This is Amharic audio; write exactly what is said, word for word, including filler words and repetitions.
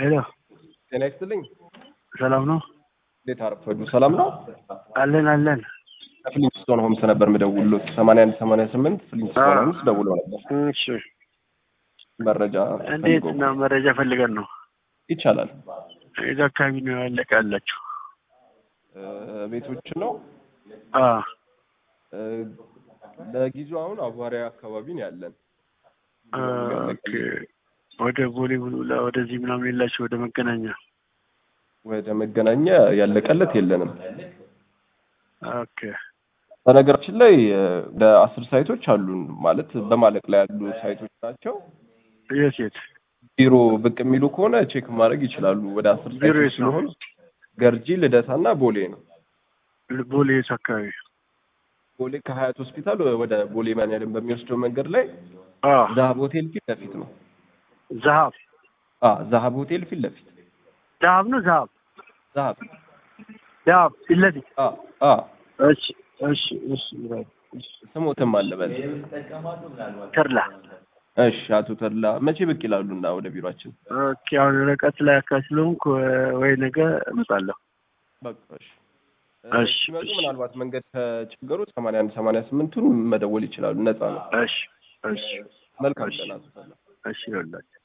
ሄሎ ጤና ይስጥልኝ። ሰላም ነው? እንዴት አረፈዱ? ሰላም ነው? አለን አለን። ፍሊንስቶን ሆምስ ነበር የምደውልሎት ሰማንያ አንድ ሰማንያ ስምንት ፍሊንስቶን ሆምስ ደውሎ ነበር። እሺ መረጃ እንዴት ነው? መረጃ ፈልገን ነው። ይቻላል። እዛ አካባቢ ነው ያለቃላችሁ? ቤቶች ነው? አ ለጊዜው አሁን አዋሪያ አካባቢ ነው ያለን። ኦኬ። ወደ ቦሌ ብሉላ ወደዚህ ምናምን የላችሁ? ወደ መገናኛ ወደ መገናኛ ያለቀለት የለንም። ኦኬ። በነገራችን ላይ ለአስር ሳይቶች አሉን ማለት በማለቅ ላይ ያሉ ሳይቶች ናቸው። የት የት? ቢሮ ብቅ የሚሉ ከሆነ ቼክ ማድረግ ይችላሉ። ወደ አስር ሳይቶች ስለሆነ ገርጂ ልደታና ቦሌ ነው። ቦሌ የት አካባቢ? ቦሌ ከሀያት ሆስፒታል ወደ ቦሌ ማንያለም በሚወስደው መንገድ ላይ አ ዛሃብ ሆቴል ፊት ለፊት ነው። ዛሃብ አ ዛሃብ ሆቴል ፊት ለፊት ዛሃብ ነው። ዛሃብ ዛሃብ ዛሃብ ፊት ለፊት። አ አ እሺ እሺ እሺ። ስሞትም አለ በል ተርላ። እሺ አቶ ተርላ መቼ ብቅ ይላሉና ወደ ቢሮአችን? ኦኬ። አሁን ርቀት ላይ አካስሉንኩ ወይ ነገ እመጣለሁ። በቃ እሺ እሺ። ሲመጡ ምናልባት መንገድ ከቸገሩ ሰማንያ አንድ ሰማንያ ስምንቱን መደወል ይችላሉ። ነፃ ነው። እሺ እሺ። መልካም ቀን አቶ ተርላ። እሺ ይኸውላችሁ